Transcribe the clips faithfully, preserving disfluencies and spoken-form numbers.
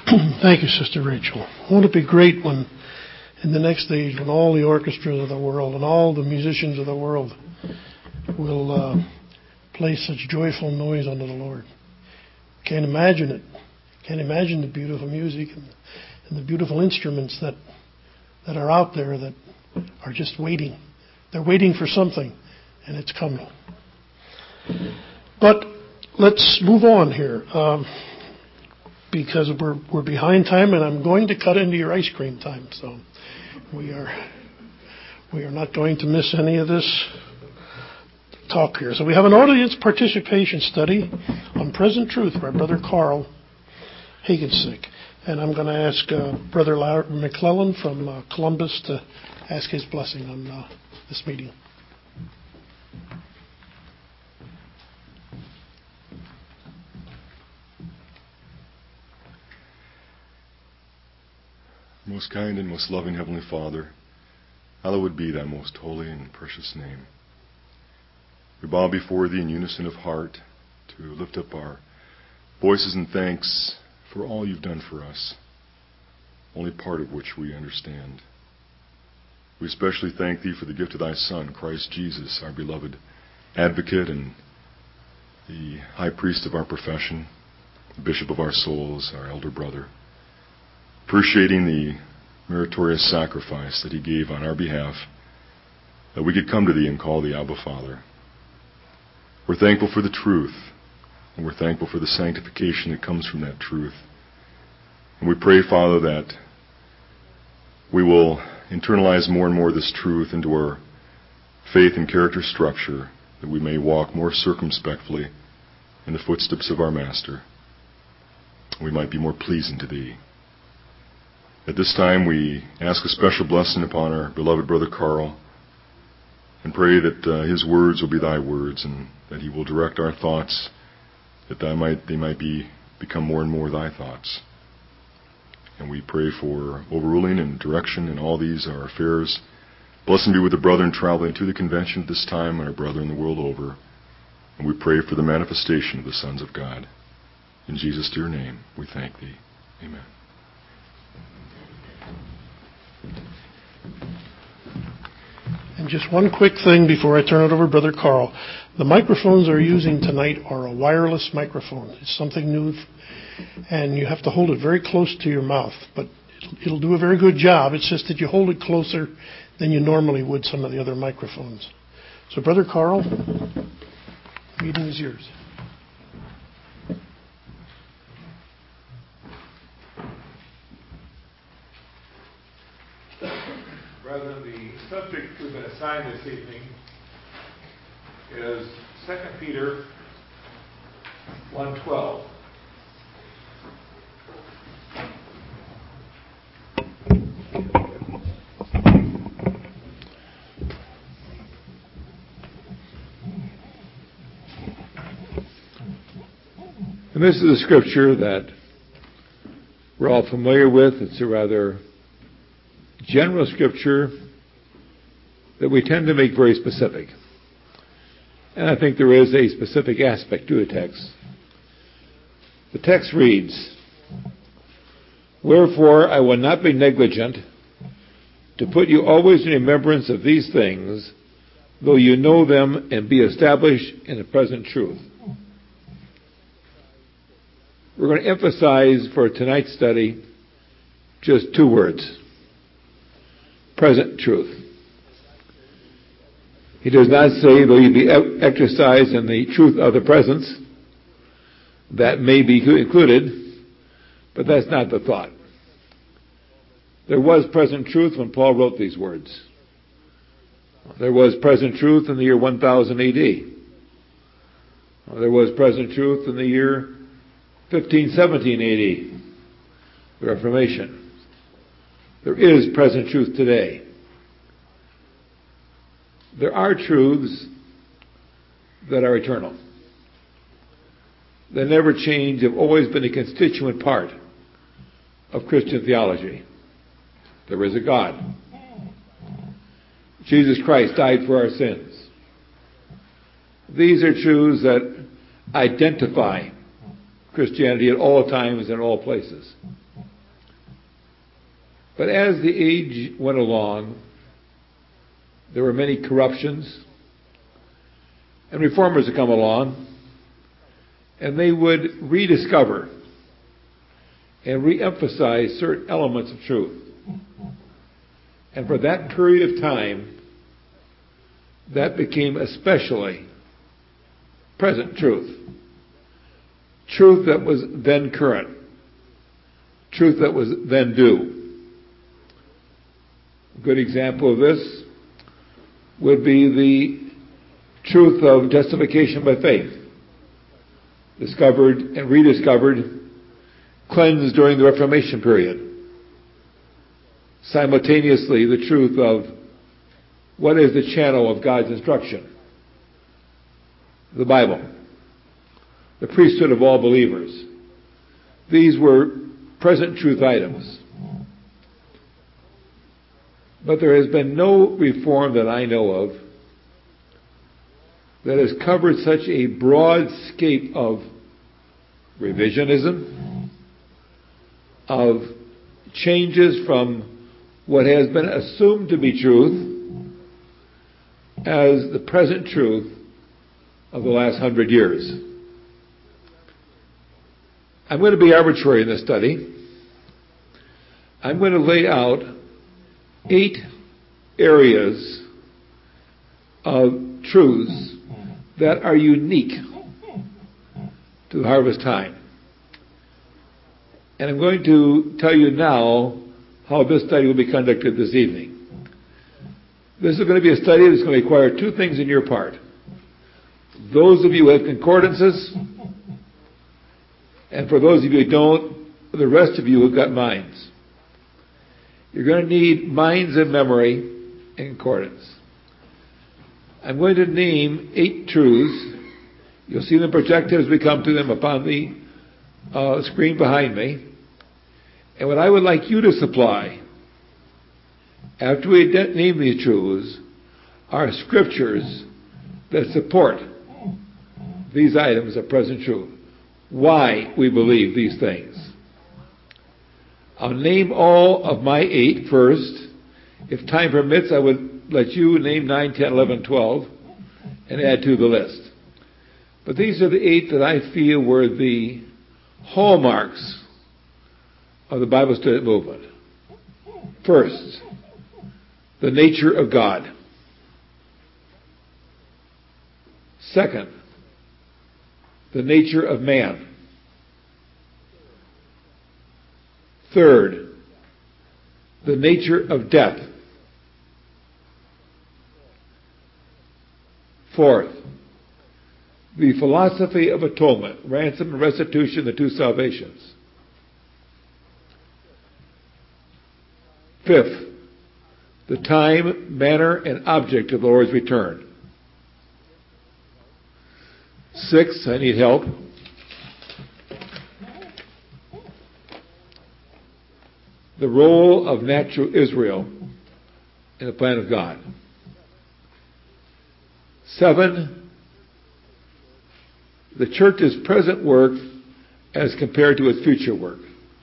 Thank you, Sister Rachel. Won't it be great when, in the next age, when all the orchestras of the world and all the musicians of the world will uh, play such joyful noise unto the Lord. Can't imagine it. Can't imagine the beautiful music and, and the beautiful instruments that that are out there that are just waiting. They're waiting for something, and it's coming. But let's move on here, um, because we're we're behind time, and I'm going to cut into your ice cream time. So we are we are not going to miss any of this talk here. So we have an audience participation study on present truth by Brother Carl Hagensick. And I'm going to ask uh, Brother Larry McClellan from uh, Columbus to ask his blessing on uh, this meeting. Most kind and most loving Heavenly Father, hallowed be thy most holy and precious name. We bow before thee in unison of heart to lift up our voices in thanks for all you've done for us, only part of which we understand. We especially thank thee for the gift of thy Son, Christ Jesus, our beloved advocate and the high priest of our profession, the bishop of our souls, our elder brother, appreciating the meritorious sacrifice that he gave on our behalf, that we could come to thee and call thee Abba Father. We're thankful for the truth, and we're thankful for the sanctification that comes from that truth. And we pray, Father, that we will internalize more and more this truth into our faith and character structure, that we may walk more circumspectly in the footsteps of our Master. We might be more pleasing to thee. At this time, we ask a special blessing upon our beloved Brother Carl, and pray that uh, his words will be thy words, and that he will direct our thoughts, that they might, they might be become more and more thy thoughts. And we pray for overruling and direction in all these our affairs. Blessing be with the brethren traveling to the convention at this time, and our brethren the world over. And we pray for the manifestation of the sons of God. In Jesus' dear name, we thank thee. Amen. And just one quick thing before I turn it over to Brother Carl. The microphones they're using tonight are a wireless microphone. It's something new, and you have to hold it very close to your mouth. But it'll do a very good job. It's just that you hold it closer than you normally would some of the other microphones. So, Brother Carl, the meeting is yours. Brethren, the subject we've been assigned this evening is Second Peter one twelve. And this is a scripture that we're all familiar with. It's a rather general scripture that we tend to make very specific. And I think there is a specific aspect to the text. The text reads, "Wherefore I will not be negligent to put you always in remembrance of these things, though you know them and be established in the present truth." We're going to emphasize for tonight's study just two words: present truth. He does not say, though you be exercised in the truth of the presence. That may be included, but that's not the thought. There was present truth when Paul wrote these words. There was present truth in the year one thousand A D. There was present truth in the year fifteen seventeen A D, the Reformation. There is present truth today. There are truths that are eternal. They never change. They've always been a constituent part of Christian theology. There is a God. Jesus Christ died for our sins. These are truths that identify Christianity at all times and all places. But as the age went along, there were many corruptions, and reformers would come along, and they would rediscover and re-emphasize certain elements of truth. And for that period of time, that became especially present truth. Truth that was then current. Truth that was then due. A good example of this would be the truth of justification by faith. Discovered and rediscovered, cleansed during the Reformation period. Simultaneously, the truth of what is the channel of God's instruction? The Bible. The priesthood of all believers. These were present truth items. But there has been no reform that I know of that has covered such a broad scape of revisionism, of changes from what has been assumed to be truth as the present truth of the last hundred years. I'm going to be arbitrary in this study. I'm going to lay out eight areas of truths that are unique to the harvest time. And I'm going to tell you now how this study will be conducted this evening. This is going to be a study that's going to require two things on your part. Those of you who have concordances, and for those of you who don't, the rest of you who've got minds. You're going to need minds and memory and concordance. I'm going to name eight truths. You'll see them projected as we come to them upon the uh, screen behind me. And what I would like you to supply, after we name these truths, are scriptures that support these items of present truth. Why we believe these things. I'll name all of my eight first. If time permits, I would let you name nine, ten, eleven, twelve, and add to the list. But these are the eight that I feel were the hallmarks of the Bible student movement. First, the nature of God. Second, the nature of man. Third, the nature of death. Fourth, the philosophy of atonement, ransom and restitution, the two salvations. Fifth, the time, manner, and object of the Lord's return. Sixth, I need help. The role of natural Israel in the plan of God. Seven, the church's present work as compared to its future work.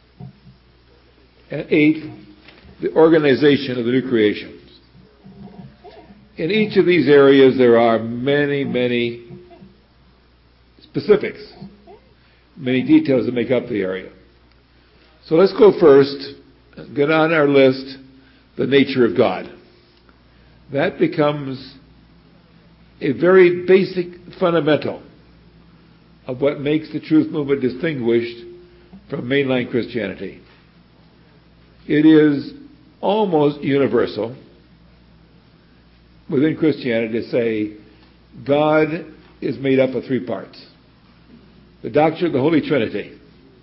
And eight, the organization of the new creation. In each of these areas there are many, many specifics, many details that make up the area. So let's go first, get on our list, the nature of God. That becomes a very basic fundamental of what makes the truth movement distinguished from mainline Christianity. It is almost universal within Christianity to say God is made up of three parts. The doctrine of the Holy Trinity,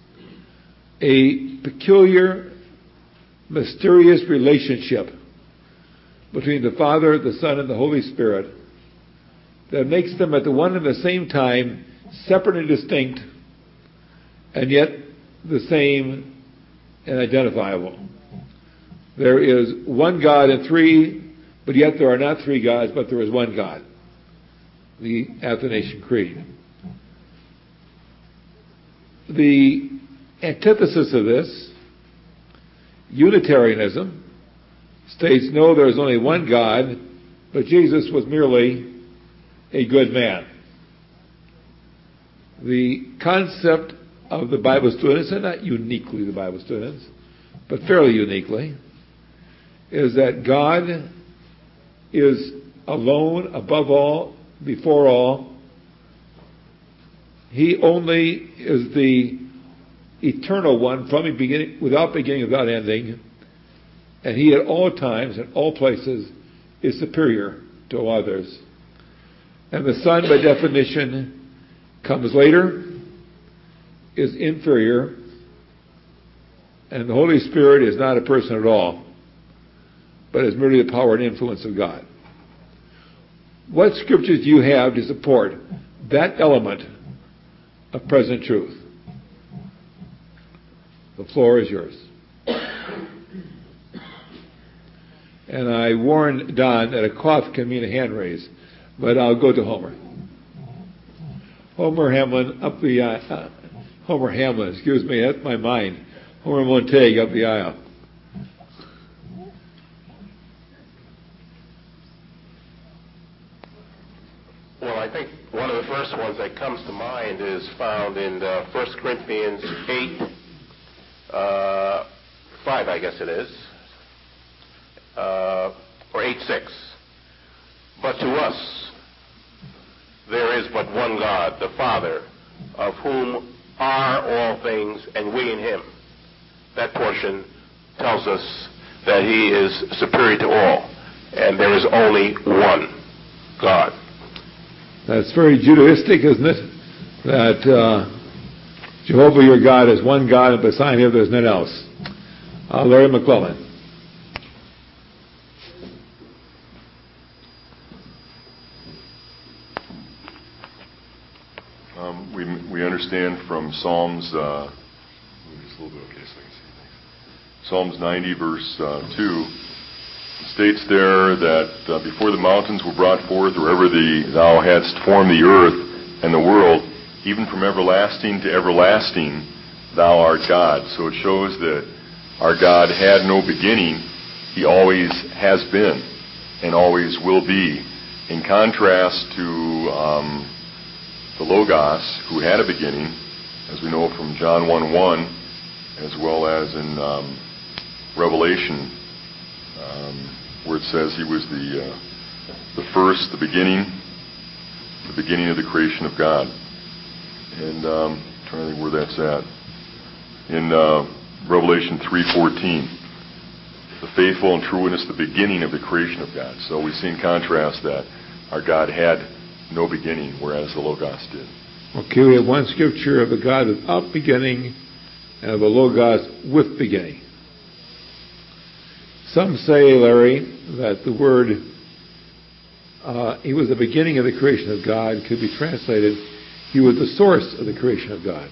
a peculiar, mysterious relationship between the Father, the Son, and the Holy Spirit that makes them at the one and the same time separate and distinct, and yet the same and identifiable. There is one God and three, but yet there are not three gods, but there is one God. The Athanasian Creed. The antithesis of this, Unitarianism states, no, there is only one God, but Jesus was merely a good man. The concept of the Bible students, and not uniquely the Bible students, but fairly uniquely, is that God is alone, above all, before all. He only is the eternal one, from the beginning, without beginning, without ending, and He at all times, in all places, is superior to all others. And the Son, by definition, comes later, is inferior, and the Holy Spirit is not a person at all, but is merely the power and influence of God. What scriptures do you have to support that element of present truth? The floor is yours. And I warned Don that a cough can mean a hand raise, but I'll go to Homer. Homer Hamlin up the uh, Homer Hamlin, excuse me, that's my mind. Homer Montague up the aisle. Well, I think one of the first ones that comes to mind is found in uh, First Corinthians eight, uh, five, I guess it is, uh, or eight six. But to us there is but one God, the Father, of whom are all things, and we in Him. That portion tells us that He is superior to all, and there is only one God. That's very Judaistic, isn't it? That uh, Jehovah your God is one God, and beside Him there's none else. Uh, Larry McClellan. Um, we we understand from Psalms. Uh, just a little bit, okay, so I can see things. Psalms ninety, verse uh, two. It states there that uh, before the mountains were brought forth, wherever the, thou hadst formed the earth and the world, even from everlasting to everlasting, thou art God. So it shows that our God had no beginning. He always has been and always will be. In contrast to um, the Logos, who had a beginning, as we know from John one one, as well as in um, Revelation, Um, where it says He was the uh, the first, the beginning, the beginning of the creation of God. And um, I'm trying to think where that's at. In uh, Revelation three fourteen, the faithful and true witness, the beginning of the creation of God. So we see in contrast that our God had no beginning, whereas the Logos did. Okay, we have one scripture of a God without beginning and of a Logos with beginning. Some say, Larry, that the word, uh, He was the beginning of the creation of God, could be translated, He was the source of the creation of God.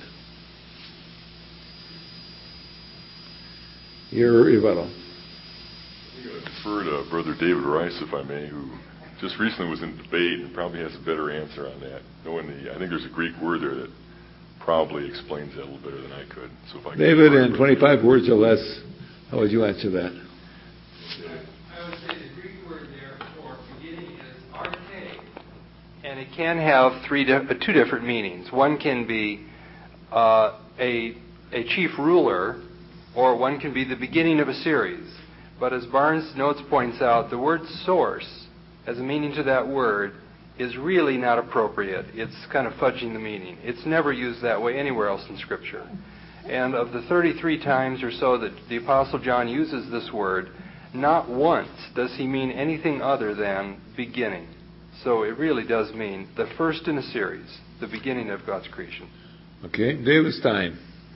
Your rebuttal. I'm going to defer to Brother David Rice, if I may, who just recently was in debate and probably has a better answer on that. Knowing the, I think there's a Greek word there that probably explains that a little better than I could. So if I David, in twenty-five words or less, how would you answer that? I would say the Greek word there for beginning is arche, and it can have three, di- uh, two different meanings. One can be uh, a a chief ruler, or one can be the beginning of a series. But as Barnes' notes points out, the word source, as a meaning to that word, is really not appropriate. It's kind of fudging the meaning. It's never used that way anywhere else in Scripture. And of the thirty-three times or so that the Apostle John uses this word, not once does he mean anything other than beginning. So it really does mean the first in a series, the beginning of God's creation. Okay, David Stein.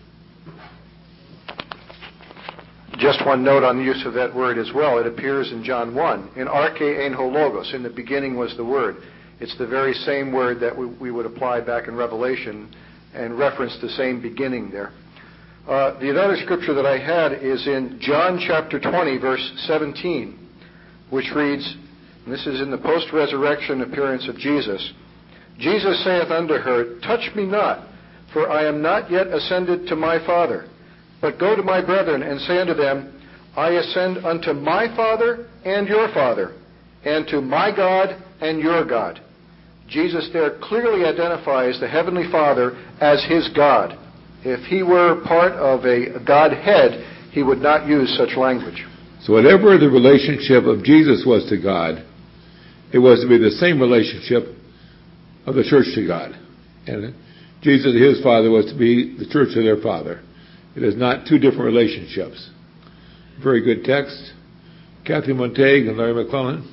Just one note on the use of that word as well. It appears in John one, in arche ein ho logos, in the beginning was the word. It's the very same word that we, we would apply back in Revelation and reference the same beginning there. Uh, the other scripture that I had is in John chapter twenty, verse seventeen, which reads, and this is in the post-resurrection appearance of Jesus, Jesus saith unto her, touch me not, for I am not yet ascended to my Father, but go to my brethren and say unto them, I ascend unto my Father and your Father, and to my God and your God. Jesus there clearly identifies the Heavenly Father as his God. If he were part of a Godhead, he would not use such language. So whatever the relationship of Jesus was to God, it was to be the same relationship of the church to God. And Jesus, his Father, was to be the church of their Father. It is not two different relationships. Very good text. Kathy Montague and Larry McClellan.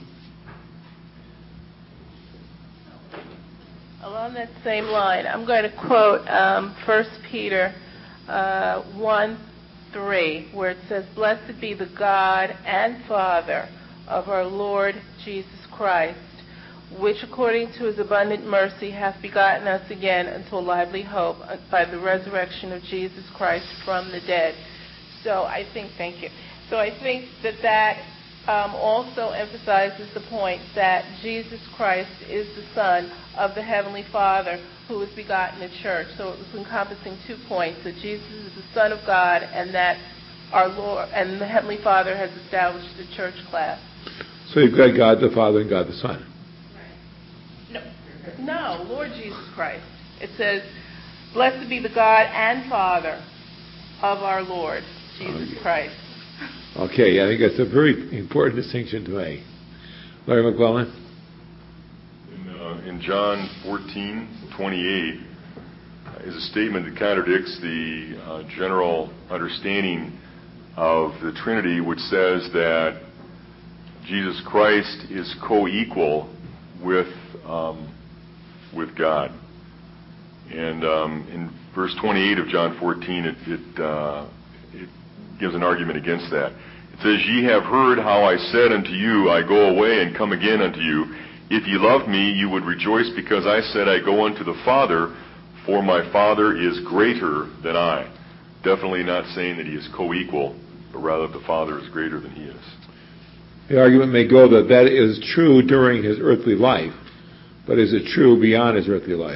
Along that same line, I'm going to quote um, First Peter uh, one three, where it says, "Blessed be the God and Father of our Lord Jesus Christ, which according to his abundant mercy hath begotten us again unto a lively hope by the resurrection of Jesus Christ from the dead." So I think, thank you. So I think that that um, also emphasizes the point that Jesus Christ is the Son of the Heavenly Father who was begotten the church. So it was encompassing two points, that Jesus is the Son of God and that our Lord and the Heavenly Father has established the church class. So you've got God the Father and God the Son. No, no, Lord Jesus Christ. It says, "Blessed be the God and Father of our Lord Jesus okay. Christ." Okay, I think that's a very important distinction to make. Larry McClellan? In, uh, in John fourteen twenty-eight is a statement that contradicts the uh, general understanding of the Trinity, which says that Jesus Christ is co-equal with um, with God. And um, in verse twenty-eight of John fourteen, it it, uh, it gives an argument against that. It says, "Ye have heard how I said unto you, I go away and come again unto you. If ye loved me, you would rejoice because I said, I go unto the Father, for my Father is greater than I." Definitely not saying that he is co-equal, but rather the Father is greater than he is. The argument may go that that is true during his earthly life, but is it true beyond his earthly life?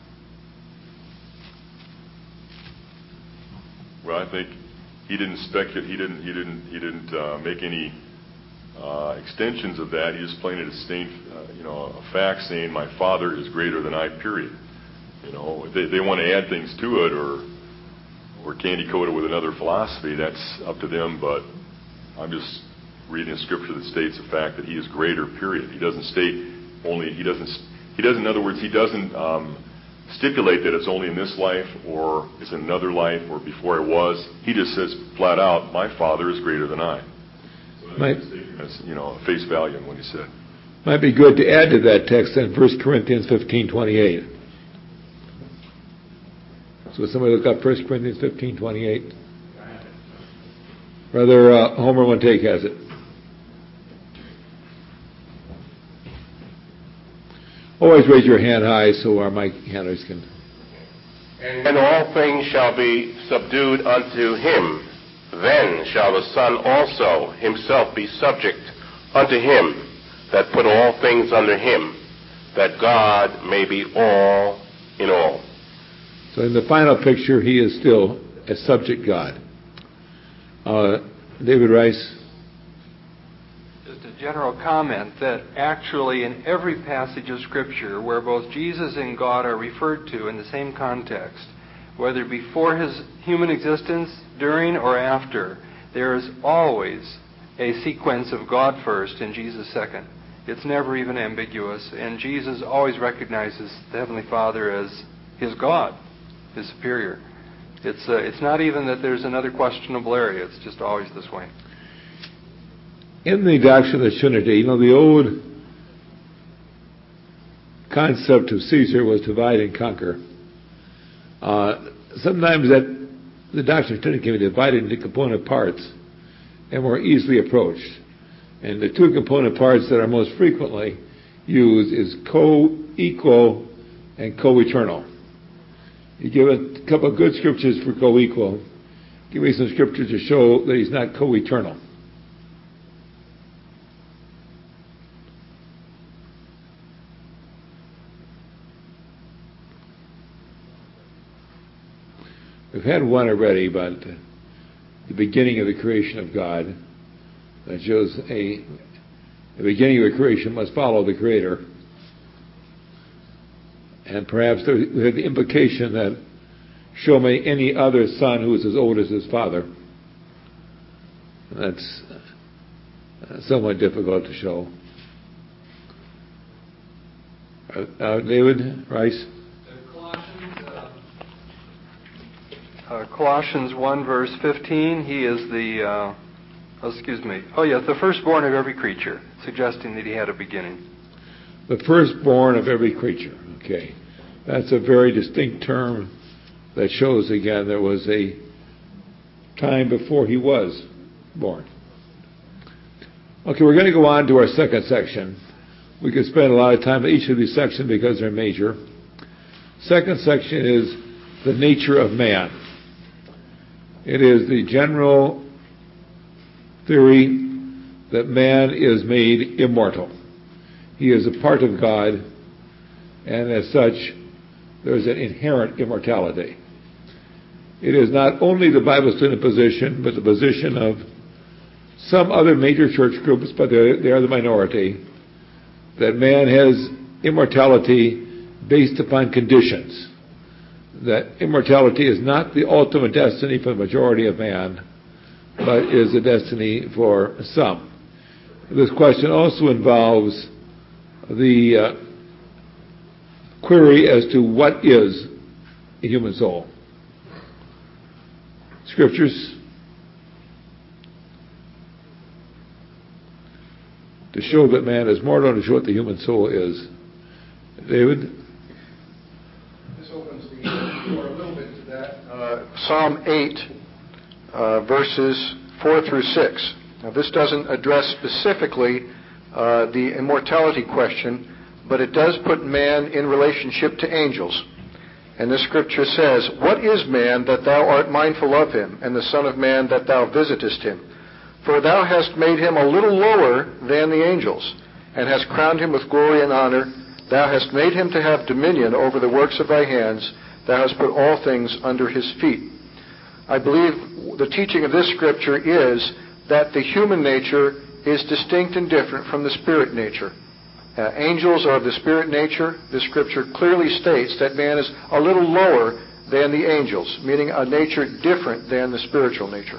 Well, I think he didn't speculate. He didn't. He didn't. He didn't uh, make any uh, extensions of that. He just plain it as stating, uh, you know, a fact saying, "My Father is greater than I." Period. You know, if they, they want to add things to it or or candy coat it with another philosophy, that's up to them. But I'm just reading a scripture that states the fact that he is greater. Period. He doesn't state only. He doesn't. He doesn't. In other words, he doesn't. Um, stipulate that it's only in this life or it's in another life or before it was. He just says flat out, "My Father is greater than I." So might, that's, you know, face value in what he said. Might be good to add to that text then First Corinthians fifteen twenty-eight. So somebody look up First Corinthians fifteen twenty-eight. Brother uh, Homer Montague has it. Always raise your hand high so our mic handlers can. "And all things shall be subdued unto him. Then shall the Son also himself be subject unto him that put all things under him, that God may be all in all." So in the final picture, he is still a subject God. Uh, David Rice. Just a general comment that actually in every passage of Scripture where both Jesus and God are referred to in the same context, whether before his human existence, during, or after, there is always a sequence of God first and Jesus second. It's never even ambiguous, and Jesus always recognizes the Heavenly Father as his God, his superior. It's uh, it's not even that there's another questionable area. It's just always this way. In the doctrine of the Trinity, you know, the old concept of Caesar was divide and conquer. Uh, sometimes that the doctrine of the Trinity can be divided into component parts and more easily approached. And the two component parts that are most frequently used is co-equal and co-eternal. You give a couple of good scriptures for co-equal. Give me some scriptures to show that he's not co-eternal. We've had one already about the beginning of the creation of God. that shows a the beginning of a creation must follow the Creator. And perhaps there, we have the implication that show me any other son who is as old as his father. That's somewhat difficult to show. Uh, uh, David Rice? Colossians, uh, uh, Colossians one, verse fifteen, he is the, uh, oh, excuse me, oh yes, the firstborn of every creature, suggesting that he had a beginning. The firstborn of every creature. Okay. That's a very distinct term that shows, again, there was a time before he was born. Okay, we're going to go on to our second section. We could spend a lot of time in each of these sections because they're major. Second section is the nature of man. It is the general theory that man is made immortal. He is a part of God, and as such, there's an inherent immortality. It is not only the Bible student position, but the position of some other major church groups, but they are the minority, that man has immortality based upon conditions. That immortality is not the ultimate destiny for the majority of man, but is a destiny for some. This question also involves the uh, query as to what is a human soul. Scriptures to show that man is mortal and to show what the human soul is. David? This opens the door a little bit to that. Uh, Psalm eight, uh, verses four through six. Now, this doesn't address specifically uh, the immortality question, but it does put man in relationship to angels. And this scripture says, "What is man that thou art mindful of him, and the son of man that thou visitest him? For thou hast made him a little lower than the angels, and hast crowned him with glory and honor. Thou hast made him to have dominion over the works of thy hands. Thou hast put all things under his feet." I believe the teaching of this scripture is that the human nature is distinct and different from the spirit nature. Uh, angels are of the spirit nature. This scripture clearly states that man is a little lower than the angels, meaning a nature different than the spiritual nature.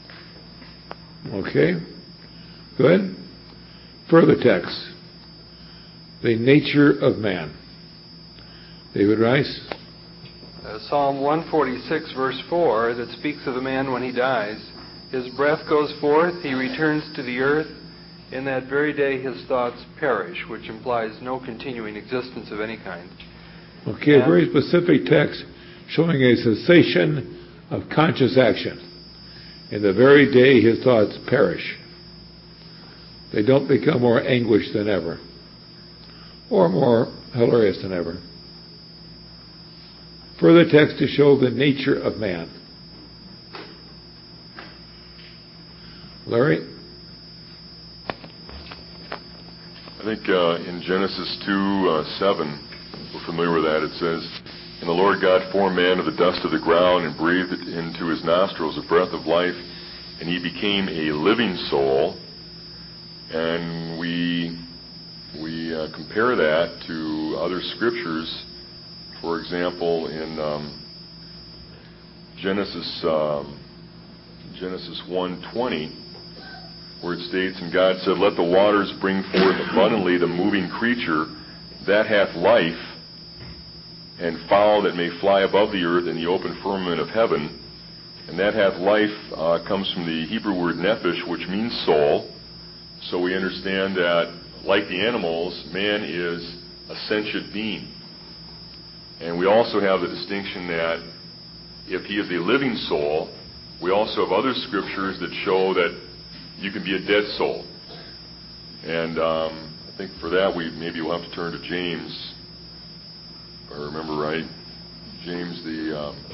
Okay. Good. Further text. The nature of man. David Rice? Uh, Psalm one forty-six, verse four, that speaks of a man when he dies. His breath goes forth, he returns to the earth. In that very day his thoughts perish, which implies no continuing existence of any kind. Okay, a very specific text showing a cessation of conscious action. In the very day his thoughts perish. They don't become more anguished than ever, or more hilarious than ever. Further text to show the nature of man. Larry? I think uh, in Genesis two, uh, seven, we're familiar with that. It says, "And the Lord God formed man of the dust of the ground and breathed into his nostrils a breath of life, and he became a living soul." And we we uh, compare that to other scriptures. For example, in um, Genesis um, Genesis one twenty, where it states, "And God said, Let the waters bring forth abundantly the moving creature that hath life, and fowl that may fly above the earth in the open firmament of heaven." And that hath life uh, comes from the Hebrew word nephesh, which means soul. So we understand that, like the animals, man is a sentient being. And we also have the distinction that if he is a living soul, we also have other scriptures that show that you can be a dead soul. And um, I think for that we maybe we'll have to turn to James, if I remember right. James the um,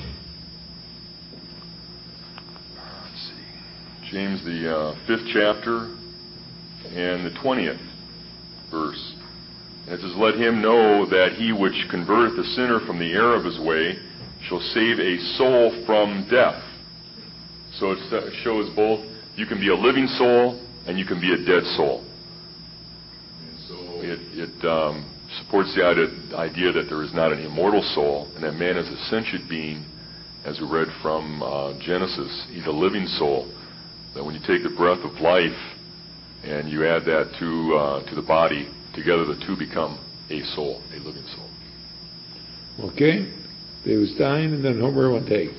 let's see, James the uh, fifth chapter and the twentieth verse. And it says, "Let him know that he which converteth the sinner from the error of his way shall save a soul from death." So it shows both you can be a living soul and you can be a dead soul. And so it, it um, supports the idea that there is not an immortal soul, and that man is a sentient being, as we read from uh, Genesis. He's a living soul. That when you take the breath of life and you add that to uh, to the body, together the two become a soul, a living soul. Okay. David Stein, and then Homer one take.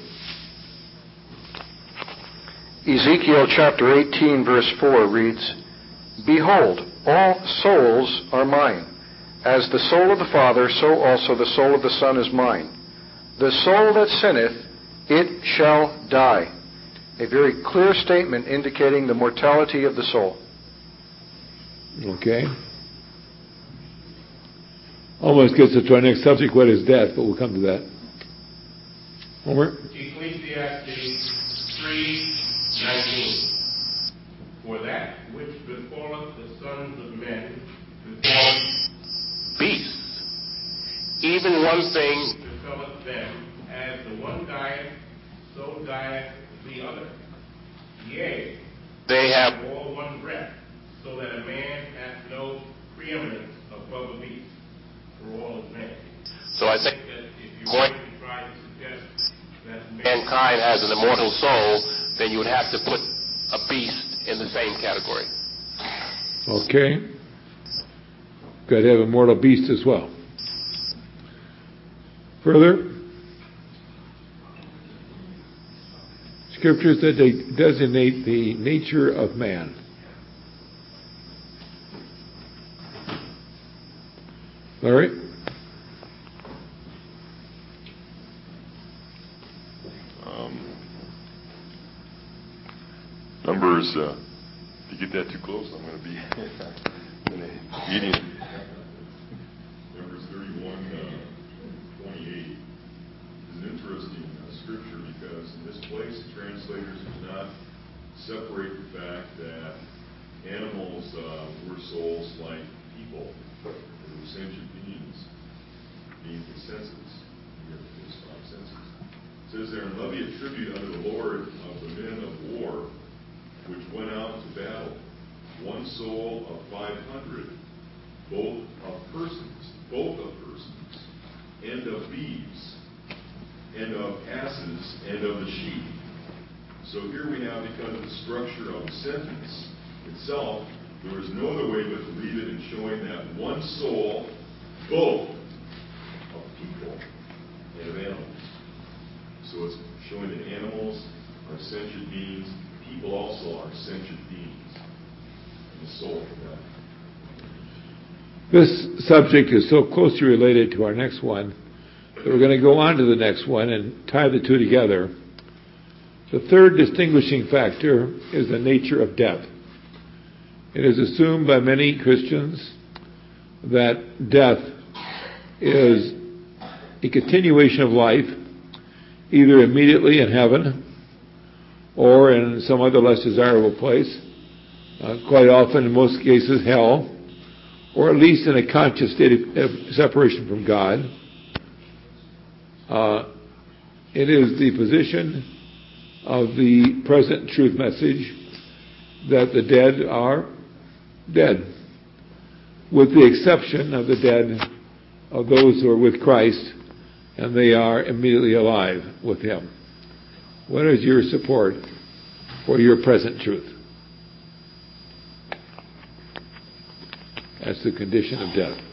Ezekiel chapter eighteen, verse four reads, "Behold, all souls are mine. As the soul of the Father, so also the soul of the Son is mine. The soul that sinneth, it shall die." A very clear statement indicating the mortality of the soul. Okay. Almost gets us to our next subject, what is death, but we'll come to that. Homer? Ecclesiastes three nineteen. For that which befalleth the sons of men befalleth Beasts. Even one thing befalleth them, as the one dieth, so dieth the other. Yea, they have all one breath, so that a man hath no preeminence above a beast, for all is man. So I think that if you're going going to try to suggest that mankind has an immortal soul, then you would have to put a beast in the same category. Okay. Got to have a mortal beast as well. Further, scriptures that they designate the nature of man. Larry? Um, numbers, uh, if you get that too close, I'm going to be in a meeting. Numbers thirty-one, uh, twenty-eight is an interesting uh, scripture, because in this place the translators do not separate the fact that animals uh, were souls like people. They were sentient beings, beings with senses. We have those five senses. It says there, "And levy a tribute unto the Lord of the men of war, which went out to battle, one soul of five hundred, both of persons, both of persons, and of beeves, and of asses, and of the sheep." So here we have, because of the structure of the sentence itself, there is no other way but to leave it in showing that one soul, both of people and of animals. So it's showing that animals are sentient beings, people also are sentient beings, and the soul of God. This subject is so closely related to our next one that we're going to go on to the next one and tie the two together. The third distinguishing factor is the nature of death. It is assumed by many Christians that death is a continuation of life, either immediately in heaven or in some other less desirable place, uh, quite often in most cases hell, or at least in a conscious state of separation from God. Uh, it is the position of the present truth message that the dead are dead, with the exception of the dead of those who are with Christ, and they are immediately alive with Him. What is your support for your present truth? That's the condition of death.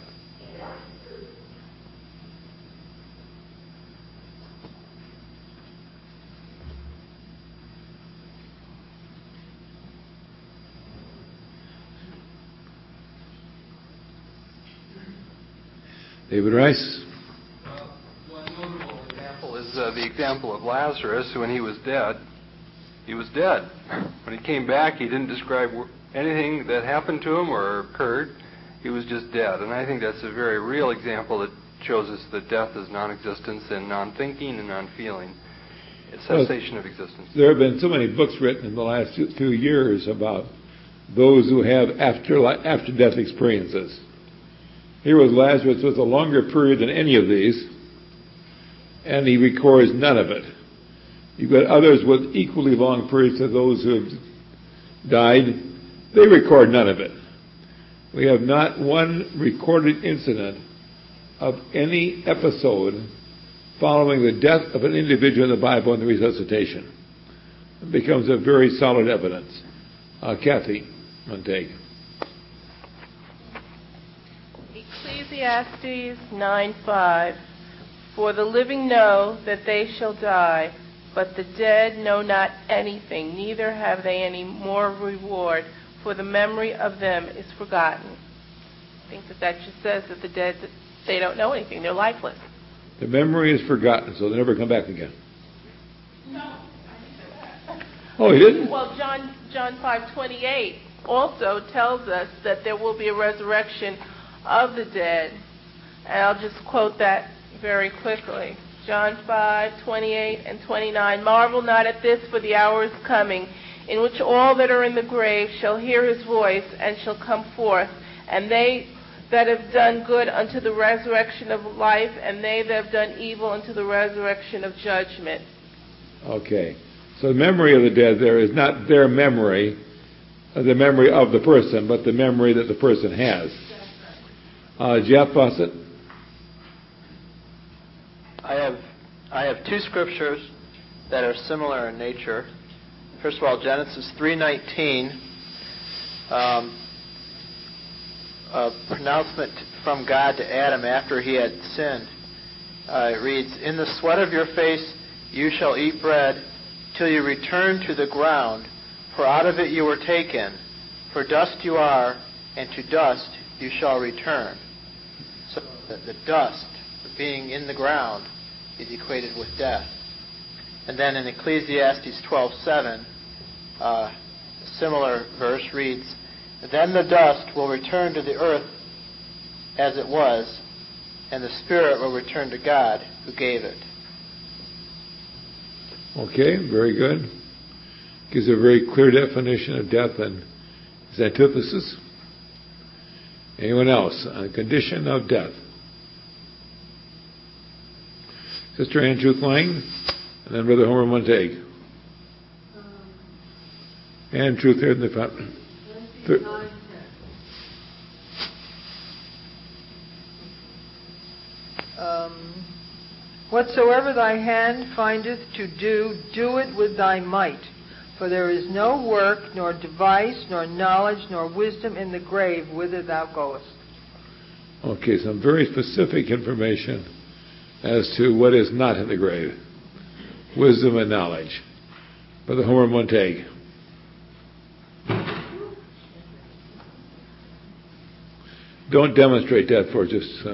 David Rice? Well, one notable example is uh, the example of Lazarus. When he was dead, he was dead. When he came back, he didn't describe anything that happened to him or occurred. He was just dead. And I think that's a very real example that shows us that death is non-existence and non-thinking and non-feeling. It's cessation well, of existence. There have been so many books written in the last few years about those who have after after-death experiences. Here was Lazarus with a longer period than any of these, and he records none of it. You've got others with equally long periods of those who have died, They record none of it. We have not one recorded incident of any episode following the death of an individual in the Bible and the resuscitation. It becomes a very solid evidence. Uh, Kathy Montague. Ecclesiastes nine five. For the living know that they shall die, but the dead know not anything, neither have they any more reward, for the memory of them is forgotten. I think that that just says that the dead, they don't know anything. They're lifeless. The memory is forgotten, so they never come back again. No, I didn't say that. Oh, he didn't? Well, John John five twenty-eight also tells us that there will be a resurrection of the dead. And I'll just quote that very quickly. John five twenty-eight and twenty-nine. Marvel not at this, for the hour is coming, in which all that are in the grave shall hear his voice, and shall come forth, and they that have done good unto the resurrection of life, and they that have done evil unto the resurrection of judgment. Okay. So the memory of the dead there is not their memory, uh, the memory of the person, but the memory that the person has. Uh, Jeff Fawcett. I have I have two scriptures that are similar in nature. First of all, Genesis three nineteen, um, a pronouncement from God to Adam after he had sinned. Uh, it reads, "In the sweat of your face you shall eat bread till you return to the ground, for out of it you were taken. For dust you are, and to dust you shall return." So the, the dust, being in the ground, is equated with death. And then in Ecclesiastes twelve seven, uh, a similar verse reads, "Then the dust will return to the earth as it was, and the spirit will return to God who gave it." Okay, very good. Gives a very clear definition of death and its antithesis. Anyone else on the condition of death? Sister Ann Truth Lang, and then Brother Homer Montague. Um, Ann Truth here in the front. Thir- um, Whatsoever thy hand findeth to do, do it with thy might. For there is no work, nor device, nor knowledge, nor wisdom in the grave whither thou goest. Okay, some very specific information as to what is not in the grave. Wisdom and knowledge. Brother Homer Montague. Don't demonstrate that for just... Uh,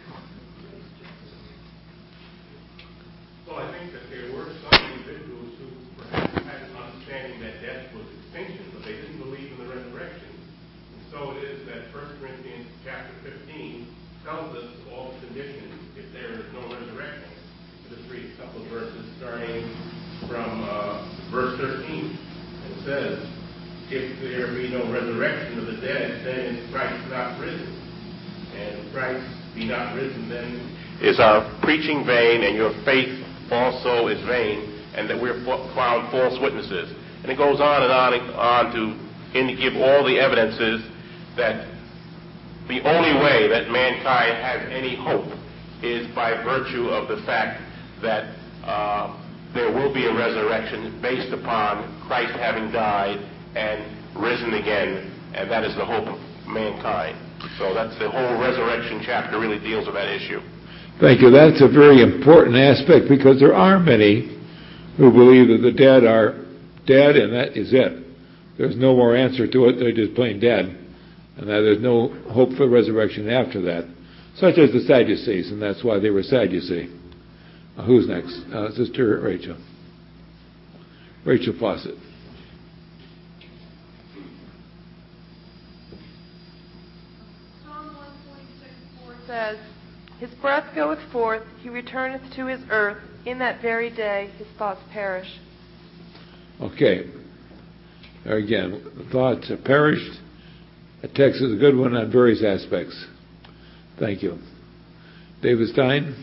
well, I think that there were some individuals who perhaps had an understanding that death was extinction, but they didn't believe in the resurrection. And so it is that First Corinthians chapter fifteen tells us all the conditions if there is no resurrection. Let's read a couple of verses starting from uh, verse thirteen. It says, "If there be no resurrection of the dead, then is Christ not risen. And if Christ be not risen, then is our preaching vain, and your faith also is vain, and that we're found false witnesses." And it goes on and on and on to in, give all the evidences that the only way that mankind has any hope is by virtue of the fact that uh, there will be a resurrection based upon Christ having died and risen again, and that is the hope of mankind. So that's the whole resurrection chapter really deals with that issue. Thank you. That's a very important aspect because there are many who believe that the dead are dead and that is it. There's no more answer to it. They're just plain dead. And that there's no hope for resurrection after that. Such as the Sadducees, and that's why they were sad, you see. Uh, who's next? Uh, Sister Rachel. Rachel Fawcett. Psalm one forty-six four says, "His breath goeth forth, he returneth to his earth. In that very day his thoughts perish." Okay. There again, the thoughts have perished. The text is a good one on various aspects. Thank you. David Stein.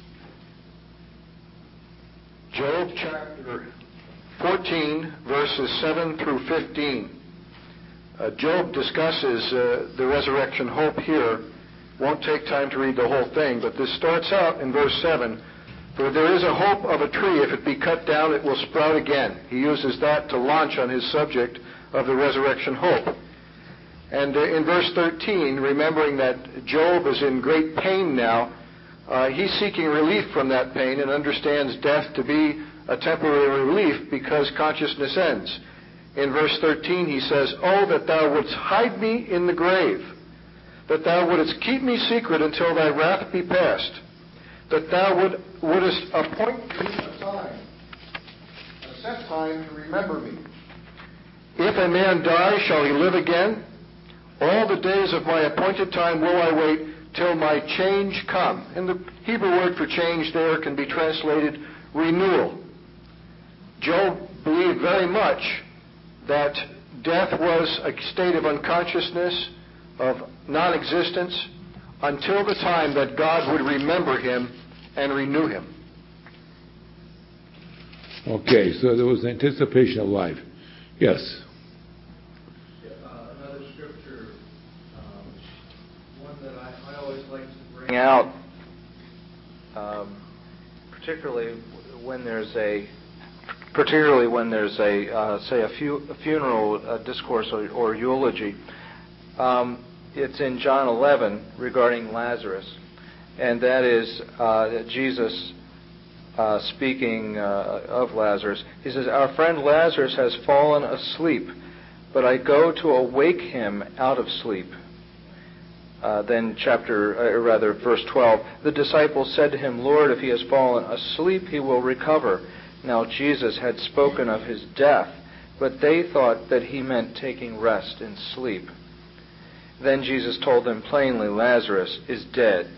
Job chapter fourteen, verses seven through fifteen. Uh, Job discusses uh, the resurrection hope here. Won't take time to read the whole thing, but this starts out in verse seven. For there is a hope of a tree, if it be cut down, it will sprout again. He uses that to launch on his subject of the resurrection hope. And uh, in verse thirteen, remembering that Job is in great pain now, uh, he's seeking relief from that pain and understands death to be a temporary relief because consciousness ends. In verse thirteen, he says, "Oh, that thou wouldst hide me in the grave, that thou wouldst keep me secret until thy wrath be past, that thou would, wouldst appoint me a time, a set time to remember me. If a man die, shall he live again? All the days of my appointed time will I wait till my change come." And the Hebrew word for change there can be translated renewal. Job believed very much that death was a state of unconsciousness, of non-existence, until the time that God would remember him and renew him. Okay, so there was anticipation of life. Yes? Uh, another scripture, um, one that I, I always like to bring out, um, particularly when there's a particularly when there's a, uh, say, a, fu- a funeral uh, discourse or, or eulogy. Um, it's in John eleven regarding Lazarus, and that is uh, Jesus uh, speaking uh, of Lazarus. He says, "Our friend Lazarus has fallen asleep, but I go to awake him out of sleep." Uh, then chapter, uh, rather, verse twelve, "The disciples said to him, 'Lord, if he has fallen asleep, he will recover.' Now Jesus had spoken of his death, but they thought that he meant taking rest in sleep. Then Jesus told them plainly, 'Lazarus is dead.'"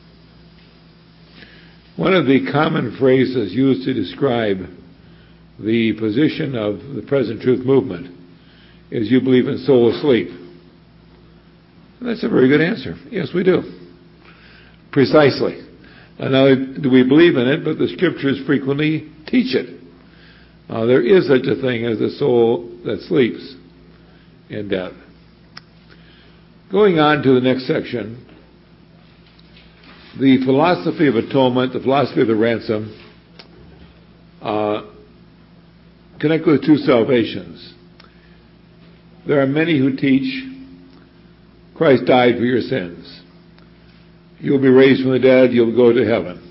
One of the common phrases used to describe the position of the present truth movement is, "You believe in soul asleep." And that's a very good answer. Yes, we do. Precisely. And not only do we believe in it, but the scriptures frequently teach it. Uh, there is such a thing as a soul that sleeps in death. Going on to the next section, the philosophy of atonement, the philosophy of the ransom, uh, connect with two salvations. There are many who teach Christ died for your sins. You'll be raised from the dead, you'll go to heaven.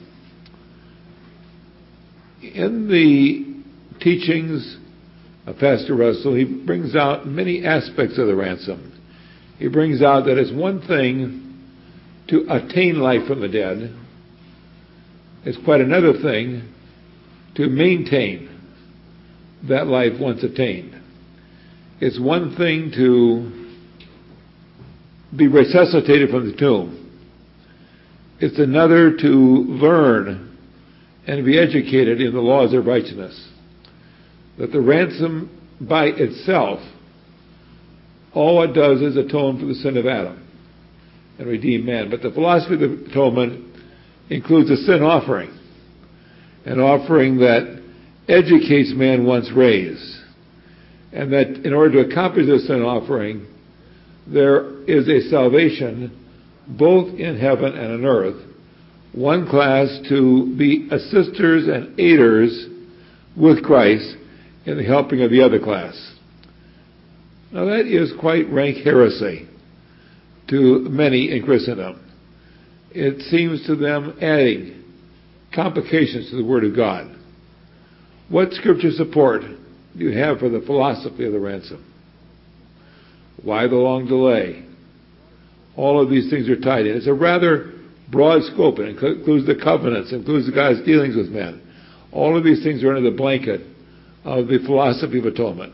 In the teachings of Pastor Russell, he brings out many aspects of the ransom. He brings out that it's one thing to attain life from the dead. It's quite another thing to maintain that life once attained. It's one thing to be resuscitated from the tomb. It's another to learn and be educated in the laws of righteousness. That the ransom by itself, all it does is atone for the sin of Adam and redeem man. But the philosophy of the atonement includes a sin offering, an offering that educates man once raised. And that in order to accomplish this sin offering, there is a salvation both in heaven and on earth, one class to be assisters and aiders with Christ in the helping of the other class. Now that is quite rank heresy to many in Christendom. It seems to them adding complications to the Word of God. What scripture support do you have for the philosophy of the ransom? Why the long delay? All of these things are tied in. It's a rather broad scope. It includes the covenants, it includes God's dealings with men. All of these things are under the blanket of the philosophy of atonement.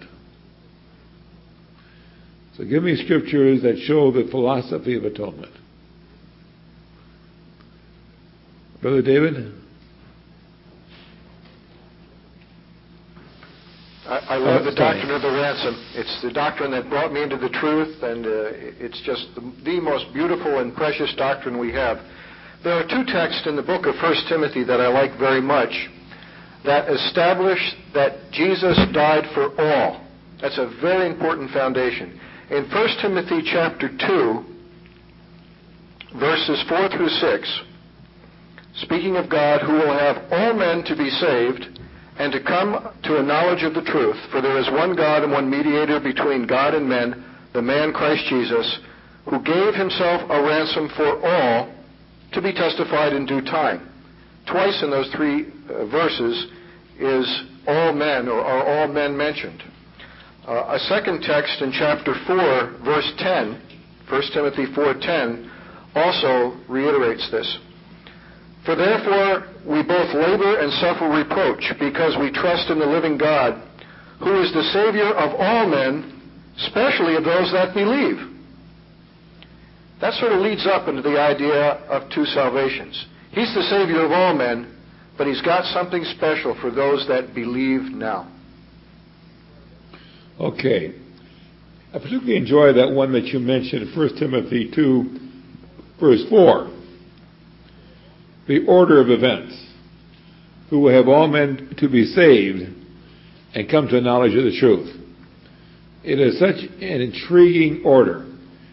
So give me scriptures that show the philosophy of atonement. Brother David? I, I love the doctrine of the ransom. It's the doctrine that brought me into the truth, and uh, it's just the, the most beautiful and precious doctrine we have. There are two texts in the book of First Timothy that I like very much that establish that Jesus died for all. That's a very important foundation. In First Timothy chapter two, verses four through six, speaking of God who will have all men to be saved and to come to a knowledge of the truth, for there is one God and one mediator between God and men, the man Christ Jesus, who gave himself a ransom for all to be testified in due time. Twice in those three uh, verses is all men, or are all men mentioned. Uh, a second text in chapter four, verse ten, First Timothy four ten, also reiterates this. For therefore we both labor and suffer reproach, because we trust in the living God, who is the Savior of all men, especially of those that believe. That sort of leads up into the idea of two salvations. He's the Savior of all men, but he's got something special for those that believe now. Okay. I particularly enjoy that one that you mentioned, First Timothy two, verse four. The order of events. Who will have all men to be saved and come to a knowledge of the truth. It is such an intriguing order.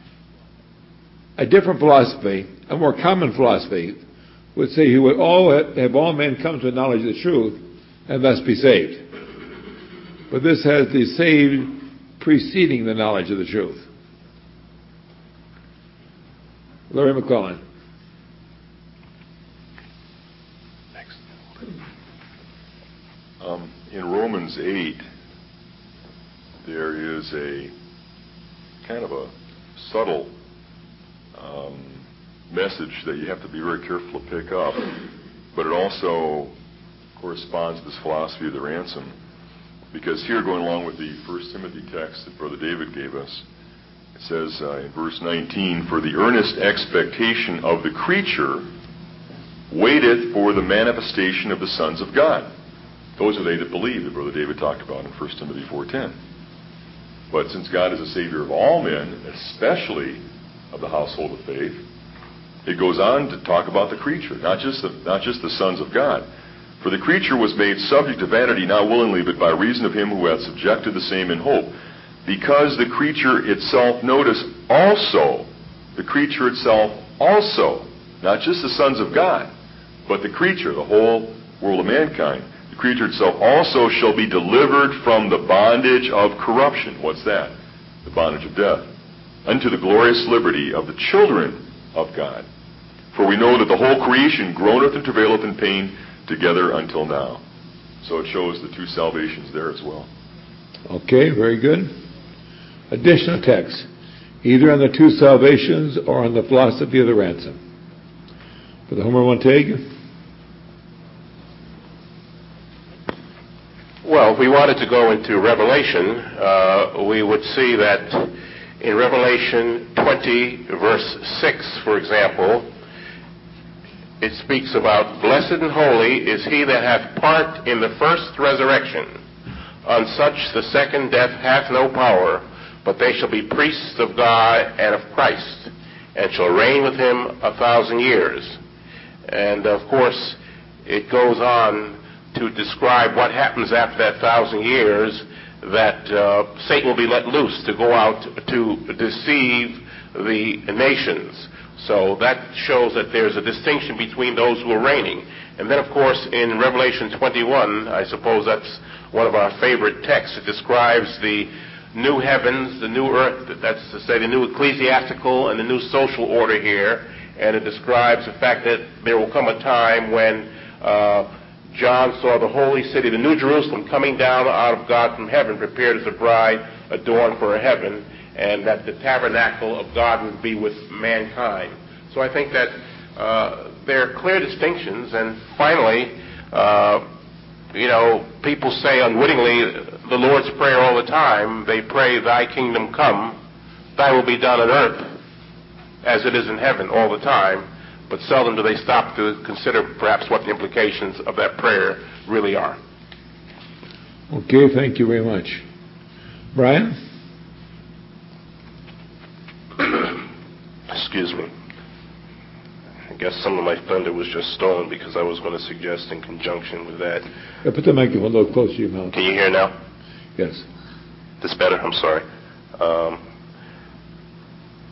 A different philosophy, a more common philosophy, would say he would all have all men come to a knowledge of the truth and thus be saved. But this has the saved preceding the knowledge of the truth. Larry McClellan. Next. Um, in Romans eight, there is a kind of a subtle um, message that you have to be very careful to pick up, but it also corresponds to this philosophy of the ransom. Because here, going along with the First Timothy text that Brother David gave us, it says uh, in verse nineteen, for the earnest expectation of the creature waiteth for the manifestation of the sons of God. Those are they that believe, that Brother David talked about in First Timothy four ten. But since God is a Savior of all men, especially of the household of faith, it goes on to talk about the creature, not just the, not just the sons of God. For the creature was made subject to vanity, not willingly, but by reason of him who hath subjected the same in hope. Because the creature itself, notice, also, the creature itself also, not just the sons of God, but the creature, the whole world of mankind, the creature itself also shall be delivered from the bondage of corruption. What's that? The bondage of death. Unto the glorious liberty of the children of God. For we know that the whole creation groaneth and travaileth in pain together until now. So it shows the two salvations there as well. Okay, very good. Additional text, either on the two salvations or on the philosophy of the ransom. For the Homer Montague. Well, if we wanted to go into Revelation, uh, we would see that in Revelation twenty, verse six, for example, it speaks about, blessed and holy is he that hath part in the first resurrection. On such the second death hath no power, but they shall be priests of God and of Christ, and shall reign with him a thousand years. And of course, it goes on to describe what happens after that thousand years, that uh, Satan will be let loose to go out to deceive the nations. So that shows that there's a distinction between those who are reigning. And then, of course, in Revelation twenty-one, I suppose that's one of our favorite texts. It describes the new heavens, the new earth, that's to say the new ecclesiastical and the new social order here. And it describes the fact that there will come a time when uh, John saw the holy city, the New Jerusalem, coming down out of God from heaven, prepared as a bride adorned for her heaven, and that the tabernacle of God would be with mankind. So I think that uh, there are clear distinctions. And finally, uh, you know, people say unwittingly the Lord's Prayer all the time. They pray, thy kingdom come, thy will be done on earth as it is in heaven all the time. But seldom do they stop to consider perhaps what the implications of that prayer really are. Okay, thank you very much. Brian? Excuse me. I guess some of my thunder was just stolen because I was going to suggest in conjunction with that. Yeah, put the microphone a little closer to your mouth. Can you hear now? Yes. This better? I'm sorry. Um,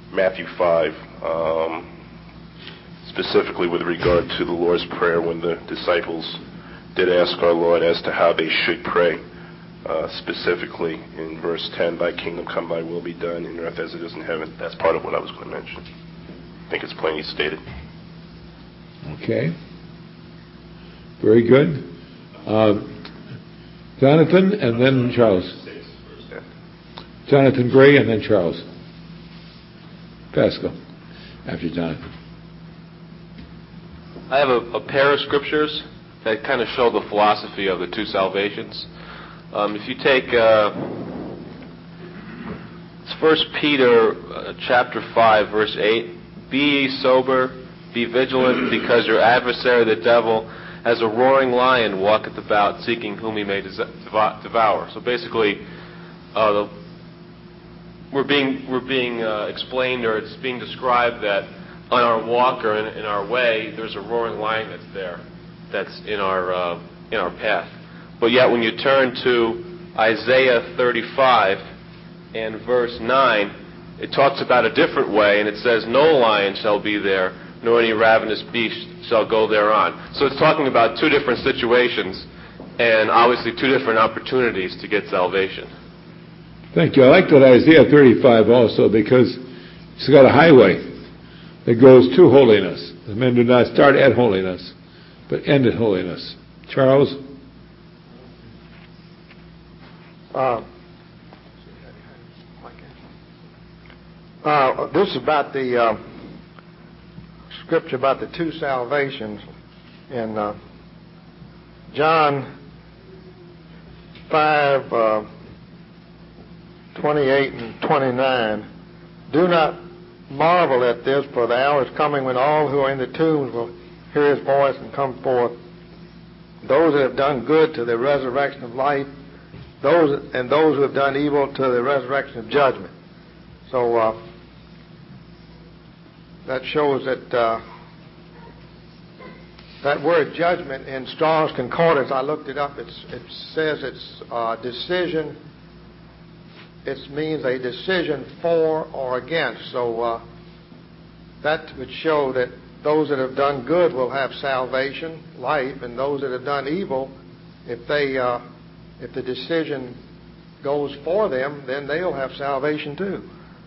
Matthew five, um, specifically with regard to the Lord's Prayer when the disciples did ask our Lord as to how they should pray. Uh, specifically in verse ten, thy kingdom come, thy will be done in earth as it is in heaven. That's part of what I was going to mention. I think it's plainly stated. Okay. Very good. Uh, Jonathan and then Charles. Jonathan Gray and then Charles. Pascal after Jonathan. I have a, a pair of scriptures that kind of show the philosophy of the two salvations. Um, if you take uh, First Peter uh, chapter five, verse eight, be ye sober, be vigilant, because your adversary the devil, as a roaring lion, walketh about, seeking whom he may devour. So basically, uh, the, we're being we're being uh, explained, or it's being described that on our walk or in, in our way, there's a roaring lion that's there, that's in our uh, in our path. But yet, when you turn to Isaiah thirty-five and verse nine, it talks about a different way, and it says, no lion shall be there, nor any ravenous beast shall go thereon. So it's talking about two different situations, and obviously two different opportunities to get salvation. Thank you. I like that Isaiah thirty-five also, because it's got a highway that goes to holiness. The men do not start at holiness, but end at holiness. Charles? Uh, uh, this is about the uh, scripture about the two salvations in uh, John five, uh, twenty-eight and twenty-nine. Do not marvel at this, for the hour is coming when all who are in the tombs will hear his voice and come forth. Those that have done good to the resurrection of life, those and those who have done evil to the resurrection of judgment. So uh, that shows that uh, that word judgment in Strong's Concordance, I looked it up. It's, it says it's uh, decision. It means a decision for or against. So uh, that would show that those that have done good will have salvation, life, and those that have done evil, if they uh, if the decision goes for them, then they'll have salvation too.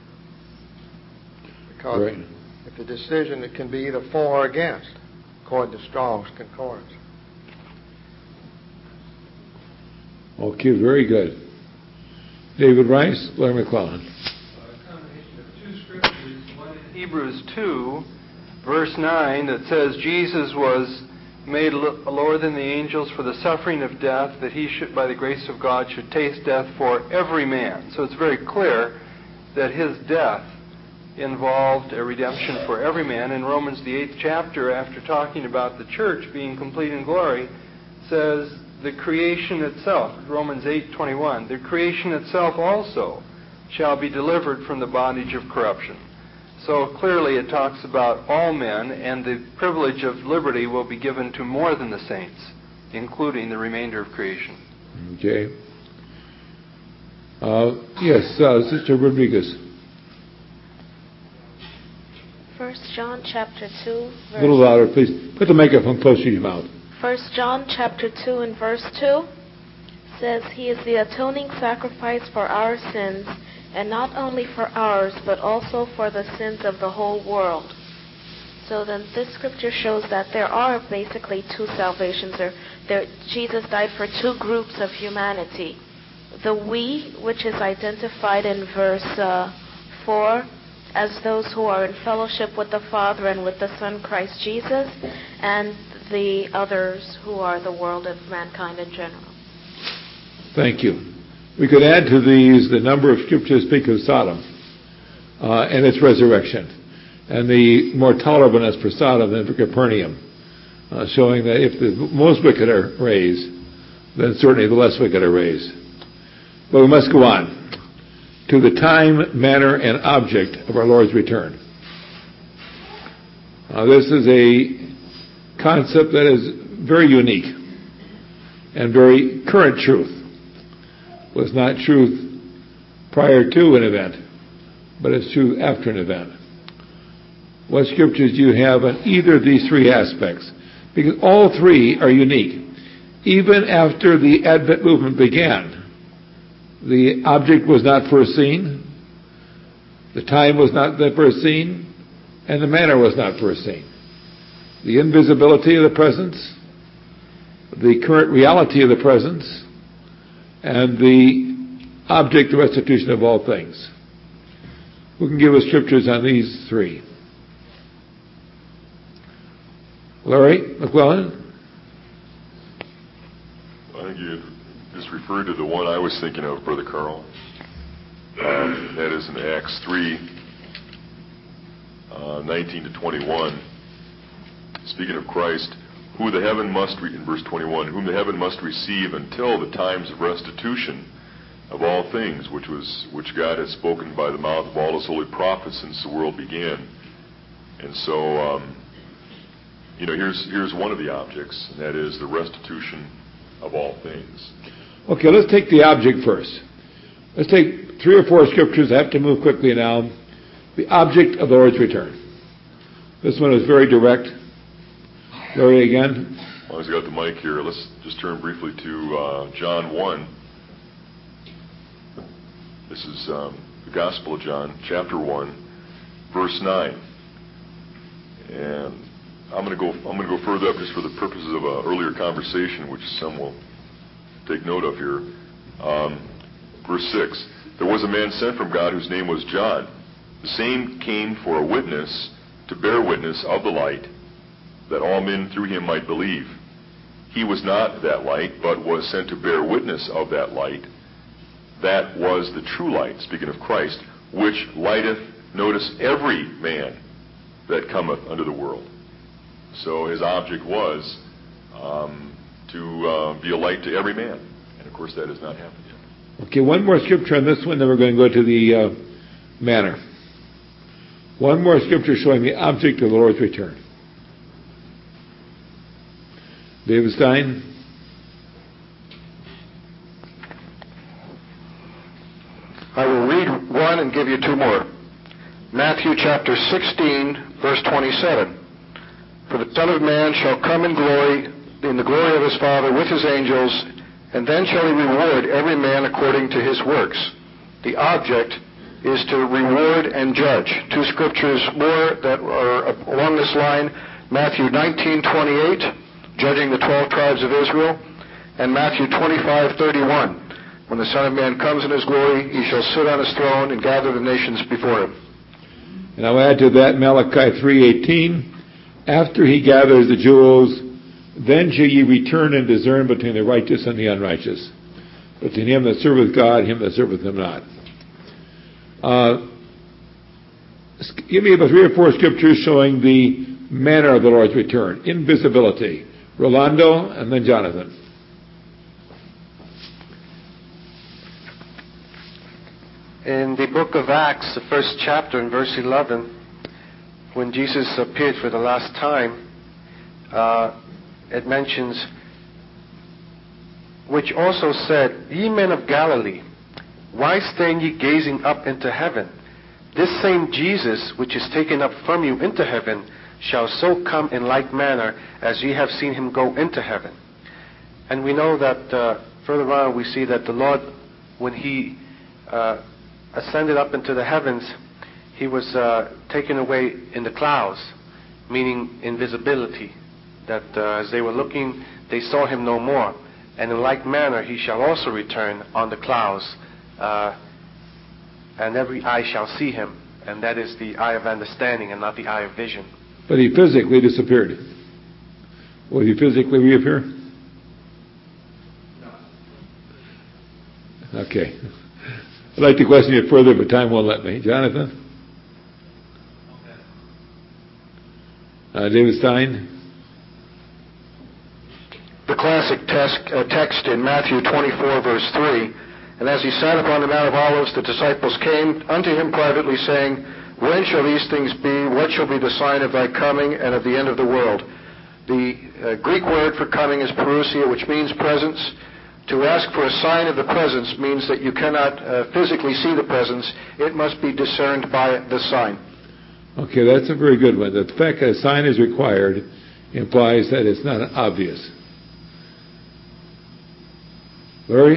Because right. if the decision, it can be either for or against, according to Strong's Concordance. Okay, very good. David Rice, Larry McClellan. A combination of two scriptures, one in Hebrews two, verse nine, that says Jesus was made lower than the angels for the suffering of death, that he should, by the grace of God, should taste death for every man. So it's very clear that his death involved a redemption for every man. In Romans, the eighth chapter, after talking about the church being complete in glory, says the creation itself, Romans eight twenty-one, the creation itself also shall be delivered from the bondage of corruption. So clearly it talks about all men, and the privilege of liberty will be given to more than the saints, including the remainder of creation. Okay. Uh, yes, uh, Sister Rodriguez. First John chapter two. Verse a little louder, please. Put the microphone closer to your mouth. First John chapter two and verse two says, he is the atoning sacrifice for our sins, and not only for ours, but also for the sins of the whole world. So then this scripture shows that there are basically two salvations. There, there, Jesus died for two groups of humanity. The we, which is identified in verse uh, four, as those who are in fellowship with the Father and with the Son, Christ Jesus, and the others who are the world of mankind in general. Thank you. We could add to these the number of scriptures speak of Sodom uh, and its resurrection, and the more tolerableness for Sodom than for Capernaum, uh, showing that if the most wicked are raised, then certainly the less wicked are raised. But we must go on to the time, manner, and object of our Lord's return. Uh, this is a concept that is very unique and very current truth. Was not truth prior to an event, but it's truth after an event. what scriptures do you have on either of these three aspects? Because all three are unique. Even after the Advent movement began, the object was not first seen, the time was not first seen, and the manner was not first seen. The invisibility of the presence, the current reality of the presence, and the object of restitution of all things. Who can give us scriptures on these three? Larry McClellan? I think you just referred to the one I was thinking of, Brother Carl. Um, that is in Acts three, uh, nineteen to twenty-one. Speaking of Christ, who the heaven must, re- in verse twenty-one, whom the heaven must receive until the times of restitution of all things, which was which God had spoken by the mouth of all his holy prophets since the world began. And so, um, you know, here's here's one of the objects, and that is the restitution of all things. Okay, let's take the object first. Let's take three or four scriptures. I have to move quickly now. The object of the Lord's return. This one is very direct. Larry again. Well, he's got the mic here. Let's just turn briefly to uh, John one. This is um, the Gospel of John, chapter one, verse nine. And I'm going to go. I'm going to go further up just for the purposes of an earlier conversation, which some will take note of here. Um, verse six. There was a man sent from God whose name was John. The same came for a witness, to bear witness of the light, that all men through him might believe. He was not that light, but was sent to bear witness of that light. That was the true light, speaking of Christ, which lighteth, notice, every man that cometh unto the world. So his object was um, to uh, be a light to every man. And of course that has not happened yet. Okay, one more scripture on this one, then we're going to go to the uh, manner. One more scripture showing the object of the Lord's return. David Stein. I will read one and give you two more. Matthew chapter sixteen, verse twenty-seven. For the Son of Man shall come in glory, in the glory of his Father with his angels, and then shall he reward every man according to his works. The object is to reward and judge. Two scriptures more that are along this line. Matthew nineteen twenty-eight, judging the twelve tribes of Israel, and Matthew twenty-five thirty-one. When the Son of Man comes in his glory, he shall sit on his throne and gather the nations before him. And I'll add to that Malachi three eighteen. After he gathers the jewels, then shall ye return and discern between the righteous and the unrighteous, between him that serveth God and him that serveth him not. Uh, give me about three or four scriptures showing the manner of the Lord's return, invisibility. Rolando, and then Jonathan. In the book of Acts, the first chapter, in verse eleven, when Jesus appeared for the last time, uh, it mentions, which also said, Ye men of Galilee, why stand ye gazing up into heaven? This same Jesus, which is taken up from you into heaven, shall so come in like manner as ye have seen him go into heaven. And we know that uh, further on we see that the Lord, when he uh, ascended up into the heavens, he was uh, taken away in the clouds, meaning invisibility, that uh, as they were looking, they saw him no more. And in like manner he shall also return on the clouds, uh, and every eye shall see him, and that is the eye of understanding and not the eye of vision. But he physically disappeared. Will he physically reappear? No. Okay. I'd like to question you further, but time won't let me. Jonathan? Uh, David Stein? The classic text, uh, text in Matthew twenty-four, verse three. And as he sat upon the Mount of Olives, the disciples came unto him privately, saying, When shall these things be? What shall be the sign of thy coming and of the end of the world? The uh, Greek word for coming is parousia, which means presence. To ask for a sign of the presence means that you cannot uh, physically see the presence. It must be discerned by the sign. Okay, that's a very good one. The fact that a sign is required implies that it's not obvious. Larry?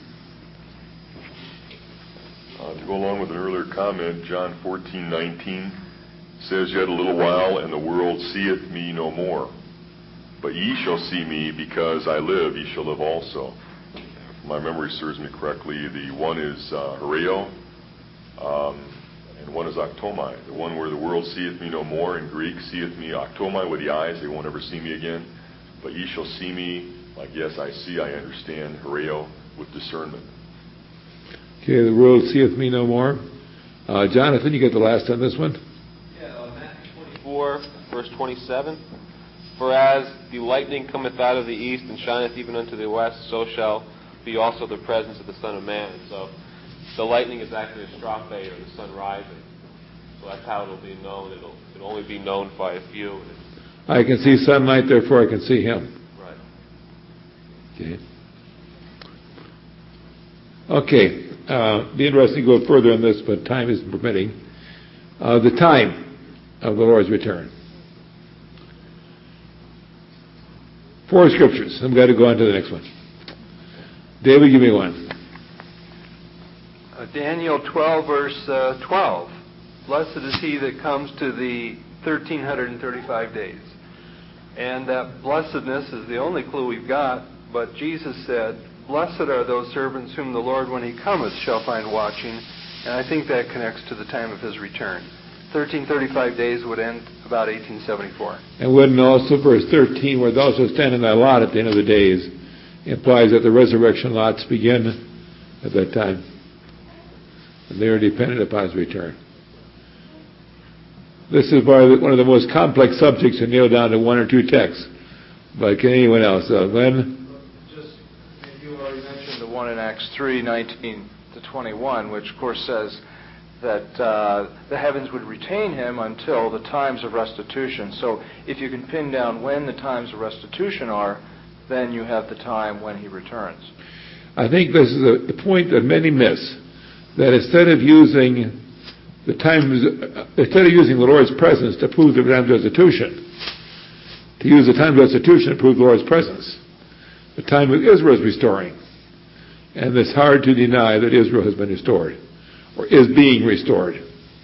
Uh, to go along with an earlier comment, John fourteen nineteen says, "Yet a little while, and the world seeth me no more. But ye shall see me, because I live, ye shall live also." If my memory serves me correctly, the one is uh, Horeo, um, and one is Octomai. The one where the world seeth me no more, in Greek, seeth me Octomai with the eyes, they won't ever see me again. But ye shall see me, like, yes, I see, I understand, Horeo, with discernment. Okay, the world seeth me no more. Uh, Jonathan, you get the last on this one? Yeah, uh, Matthew twenty-four, verse twenty-seven. "For as the lightning cometh out of the east and shineth even unto the west, so shall be also the presence of the Son of Man." And so the lightning is actually a strophe, or the sun rising. So that's how it'll be known. It'll, it'll only be known by a few. I can see sunlight, therefore I can see him. Right. Okay. Okay. Uh, be interesting to go further on this, but time isn't permitting. Uh, the time of the Lord's return. Four scriptures. I'm going to go on to the next one. David, give me one. Uh, Daniel twelve, verse uh, twelve. "Blessed is he that comes to the thirteen thirty-five days." And that blessedness is the only clue we've got, but Jesus said, "Blessed are those servants whom the Lord, when he cometh, shall find watching." And I think that connects to the time of his return. thirteen thirty-five days would end about eighteen seventy-four. And wouldn't also verse thirteen, where thou shalt stand in thy lot at the end of the days, implies that the resurrection lots begin at that time. And they are dependent upon his return. This is one of the most complex subjects to nail down to one or two texts. But can anyone else? Uh, Glenn? Just, you already mentioned the one in Acts three nineteen to twenty-one, which of course says that uh, the heavens would retain him until the times of restitution. So if you can pin down when the times of restitution are, then you have the time when he returns. I think this is a, the point that many miss, that instead of using the times, uh, instead of using the Lord's presence to prove the times of restitution, to use the time of restitution to prove the Lord's presence, the time of Israel is restoring. And it's hard to deny that Israel has been restored, or is being restored.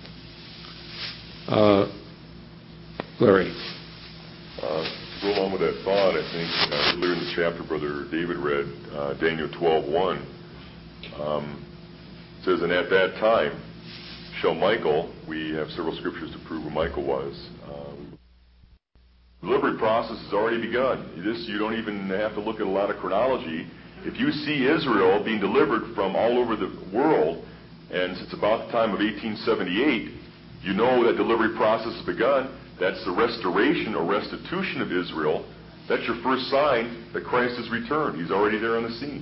Uh, Larry. Uh, to go along with that thought, I think uh, earlier in the chapter Brother David read, uh, Daniel twelve one, um, says, "And at that time shall Michael," we have several scriptures to prove who Michael was. Uh, the delivery process has already begun. This, you don't even have to look at a lot of chronology. If you see Israel being delivered from all over the world, and it's about the time of eighteen seventy-eight, you know that delivery process has begun. That's the restoration or restitution of Israel. That's your first sign that Christ has returned. He's already there on the scene.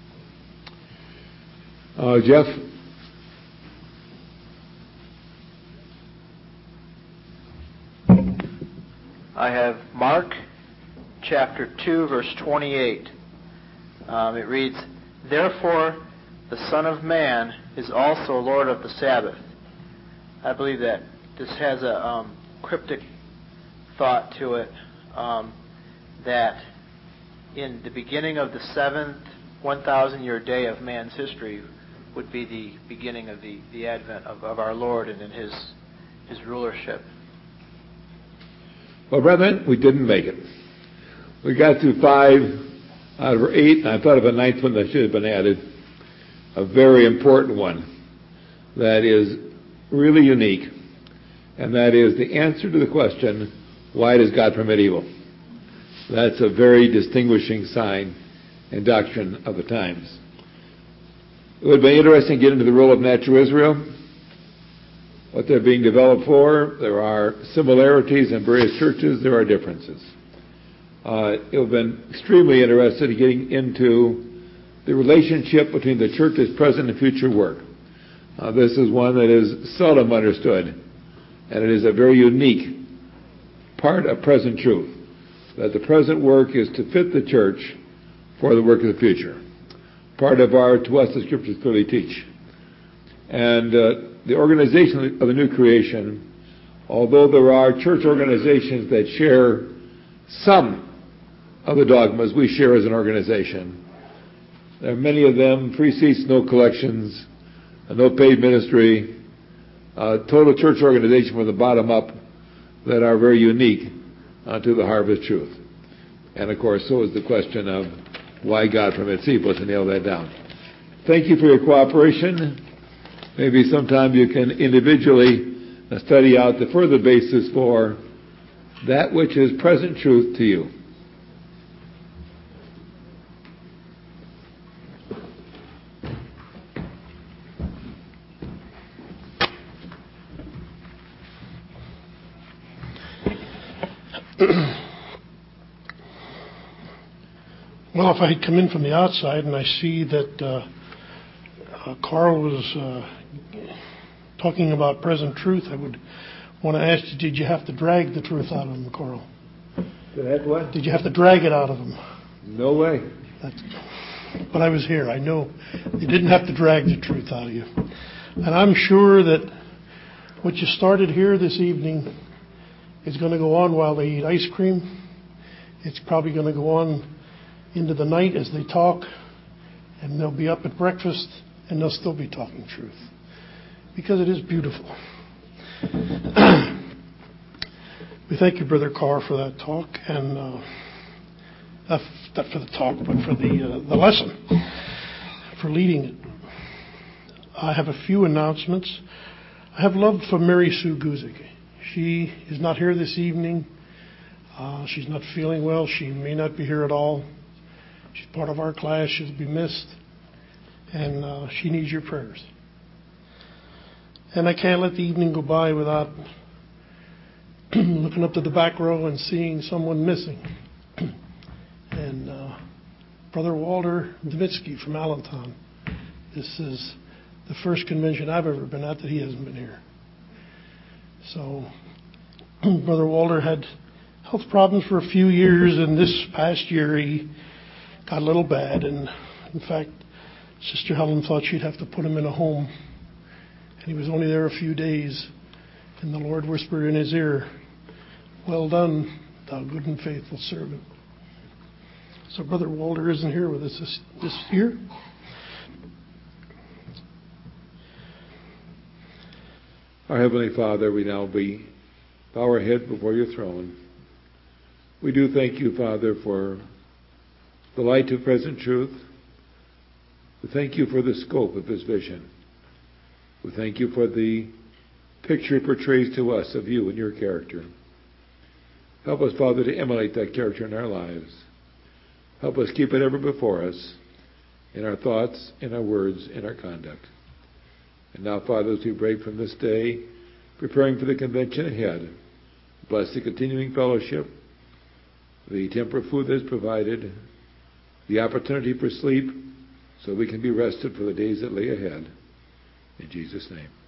Uh, Jeff? I have Mark chapter two, verse twenty-eight. Um, it reads, "Therefore the Son of Man is also Lord of the Sabbath." I believe that this has a um, cryptic thought to it, um, that in the beginning of the seventh one thousand year day of man's history would be the beginning of the, the advent of, of our Lord and in his, his rulership. Well, brethren, we didn't make it. We got through five out of our eight, and I thought of a ninth one that should have been added, a very important one that is really unique, and that is the answer to the question, why does God permit evil? That's a very distinguishing sign and doctrine of the times. It would be interesting to get into the role of natural Israel, what they're being developed for. There are similarities in various churches. There are differences. Uh, it would have been extremely interested in getting into the relationship between the church's present and future work. Uh, this is one that is seldom understood, and it is a very unique part of present truth, that the present work is to fit the church for the work of the future. Part of our, to us, the scriptures clearly teach. And uh, the organization of the new creation although there are church organizations that share some of the dogmas we share as an organization, there are many of them, free seats, no collections, no paid ministry, uh, total church organization from the bottom up that are very unique uh, to the Harvest Truth. And of course, so is the question of why God permits evil, to nail that down. Thank you for your cooperation. Maybe sometime you can individually study out the further basis for that which is present truth to you. Well, if I had come in from the outside and I see that uh, uh, Carl was uh, talking about present truth, I would want to ask you, did you have to drag the truth out of him, Carl? Did I have what? Did you have to drag it out of him? No way. That's, but I was here. I know you didn't have to drag the truth out of you. And I'm sure that what you started here this evening is going to go on while they eat ice cream. It's probably going to go on into the night as they talk, and they'll be up at breakfast and they'll still be talking truth, because it is beautiful. We thank you, Brother Carr, for that talk, and uh, not, not for the talk, but for the uh, the lesson, for leading it. I have a few announcements. I have love for Mary Sue Guzik. She is not here this evening. Uh, she's not feeling well. She may not be here at all. She's part of our class. She'll be missed. And uh, she needs your prayers. And I can't let the evening go by without looking up to the back row and seeing someone missing. and uh, Brother Walter Davitsky from Allentown. This is the first convention I've ever been at that he hasn't been here. So Brother Walter had health problems for a few years, and this past year he got a little bad, and in fact, Sister Helen thought she'd have to put him in a home, and he was only there a few days, and the Lord whispered in his ear, "Well done, thou good and faithful servant." So Brother Walter isn't here with us this, this year. Our Heavenly Father, we now be, bow our head before your throne. We do thank you, Father, for the light of present truth. We thank you for the scope of this vision. We thank you for the picture it portrays to us of you and your character. Help us, Father, to emulate that character in our lives. Help us keep it ever before us in our thoughts, in our words, in our conduct. And now, Father, as we break from this day, preparing for the convention ahead, bless the continuing fellowship, the temperate food that is provided, the opportunity for sleep, so we can be rested for the days that lay ahead. In Jesus' name.